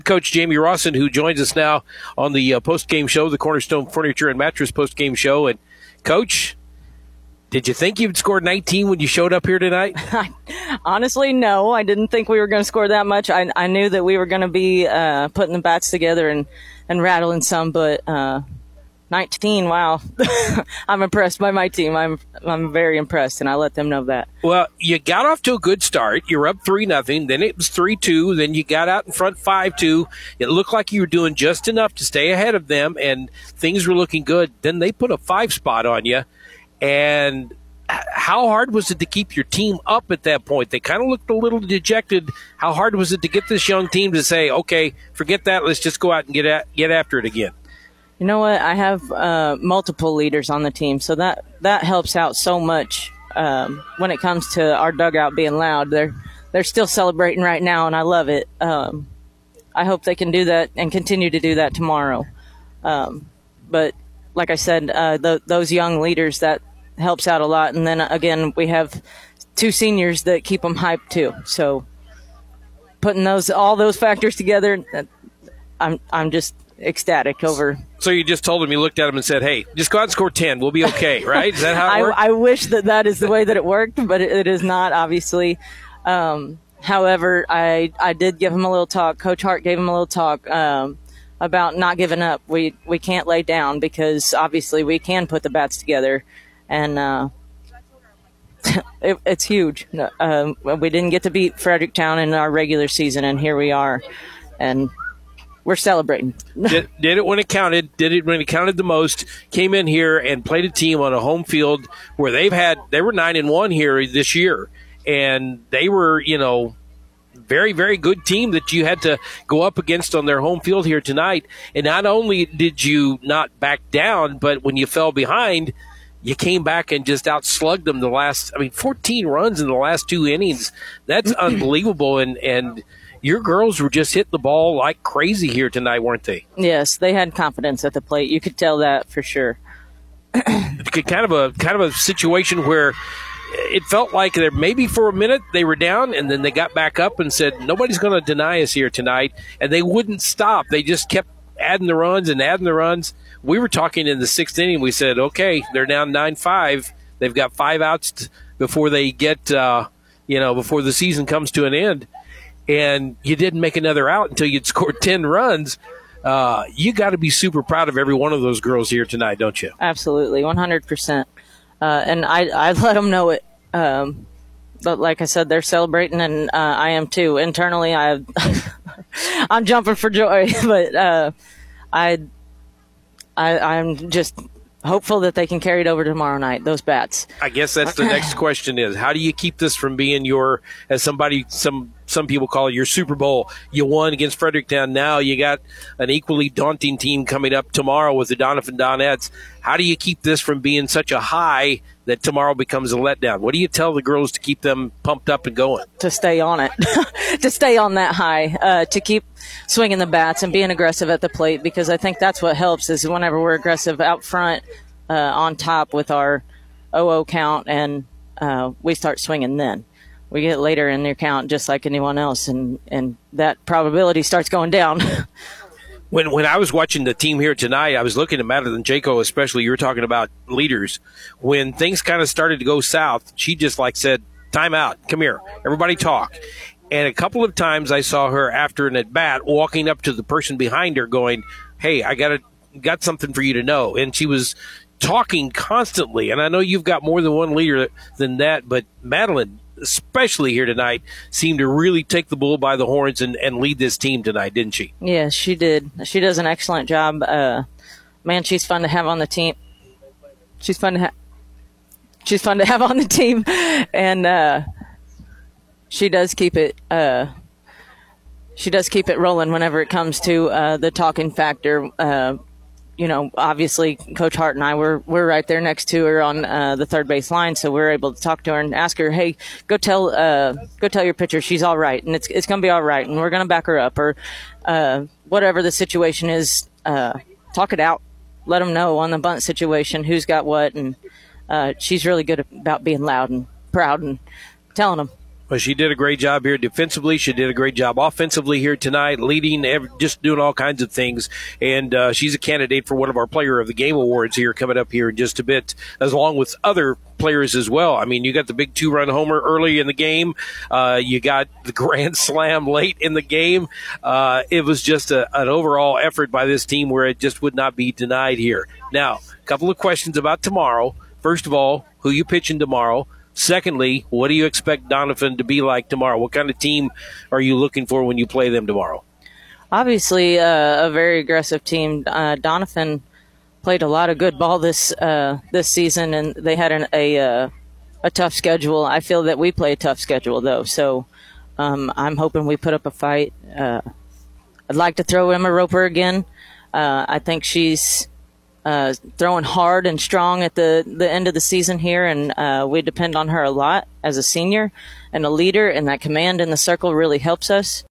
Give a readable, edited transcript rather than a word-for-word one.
Coach Jamie Rawson, who joins us now on the post-game show, the Cornerstone Furniture and Mattress post-game show. And, Coach, did you think you'd scored 19 when you showed up here tonight? Honestly, no. I didn't think we were going to score that much. I knew that we were going to be putting the bats together and rattling some, but 19, wow. I'm impressed by my team. I'm very impressed, and I let them know that. Well, you got off to a good start. You were up 3-0. Then it was 3-2. Then you got out in front 5-2. It looked like you were doing just enough to stay ahead of them, and things were looking good. Then they put a 5 spot on you. And how hard was it to keep your team up at that point? They kind of looked a little dejected. How hard was it to get this young team to say, okay, forget that, let's just go out and get after it again? You know what? I have multiple leaders on the team, so that helps out so much when it comes to our dugout being loud. They're still celebrating right now, and I love it. I hope they can do that and continue to do that tomorrow. But like I said, those young leaders, that helps out a lot. And then, again, we have 2 seniors that keep them hyped too. So putting all those factors together, I'm just ecstatic over. So you just told him, you looked at him and said, hey, just go out and score 10. We'll be okay, right? Is that how it works? I wish that is the way that it worked, but it is not, obviously. However, I did give him a little talk. Coach Hart gave him a little talk about not giving up. We can't lay down, because obviously we can put the bats together, and it's huge. We didn't get to beat Fredericktown in our regular season, and here we are, and we're celebrating. did it when it counted. Did it when it counted the most. Came in here and played a team on a home field where they were 9-1 here this year, and they were, very, very good team that you had to go up against on their home field here tonight. And not only did you not back down, but when you fell behind, you came back and just outslugged them 14 runs in the last 2 innings. That's unbelievable. And your girls were just hitting the ball like crazy here tonight, weren't they? Yes, they had confidence at the plate. You could tell that for sure. kind of a situation where it felt like there maybe for a minute they were down, and then they got back up and said, nobody's going to deny us here tonight. And they wouldn't stop. They just kept adding the runs and adding the runs. We were talking in the 6th inning. We said, okay, they're down 9-5. They've got 5 outs before they get, before the season comes to an end. And you didn't make another out until you'd scored 10 runs. You got to be super proud of every one of those girls here tonight, don't you? Absolutely, 100%. And I let them know it. But like I said, they're celebrating, and I am too. Internally, I'm jumping for joy. But I'm just hopeful that they can carry it over tomorrow night, those bats. I guess that's the next question is, how do you keep this from being your, as some people call it, your Super Bowl? You won against Fredericktown. Now you got an equally daunting team coming up tomorrow with the Doniphan Donettes. How do you keep this from being such a high that tomorrow becomes a letdown? What do you tell the girls to keep them pumped up and going? To stay on it, to stay on that high, to keep swinging the bats and being aggressive at the plate, because I think that's what helps is whenever we're aggressive out front, on top with our 0-0 count, and we start swinging then. We get later in their count just like anyone else, and that probability starts going down. When I was watching the team here tonight, I was looking at Madeline Jaco, especially. You were talking about leaders. When things kind of started to go south, she just said, time out, come here, everybody talk. And a couple of times I saw her after an at-bat walking up to the person behind her going, hey, I got something for you to know. And she was talking constantly. And I know you've got more than one leader than that, but Madeline, especially here tonight, seemed to really take the bull by the horns and lead this team tonight, didn't she? Yes, she did. She does an excellent job. Man, she's fun to have on the team. She's fun to have on the team, and she does keep it. She does keep it rolling whenever it comes to the talking factor. Obviously Coach Hart and I we're right there next to her on the third base line, so we're able to talk to her and ask her, hey, go tell your pitcher she's all right, and it's going to be all right, and we're going to back her up, or whatever the situation is. Talk it out, let them know on the bunt situation who's got what, and she's really good about being loud and proud and telling them. Well, she did a great job here defensively. She did a great job offensively here tonight, leading, just doing all kinds of things. And she's a candidate for one of our Player of the Game awards here coming up here in just a bit, as along with other players as well. I mean, you got the big 2-run homer early in the game. You got the grand slam late in the game. It was just an overall effort by this team where it just would not be denied here. Now, a couple of questions about tomorrow. First of all, who you pitching tomorrow? Secondly, what do you expect Doniphan to be like tomorrow? What kind of team are you looking for when you play them tomorrow? Obviously, a very aggressive team. Doniphan played a lot of good ball this season, and they had a tough schedule. I feel that we play a tough schedule, though, so I'm hoping we put up a fight. I'd like to throw Emma Roper again. I think she's throwing hard and strong at the end of the season here, and we depend on her a lot as a senior and a leader, and that command in the circle really helps us.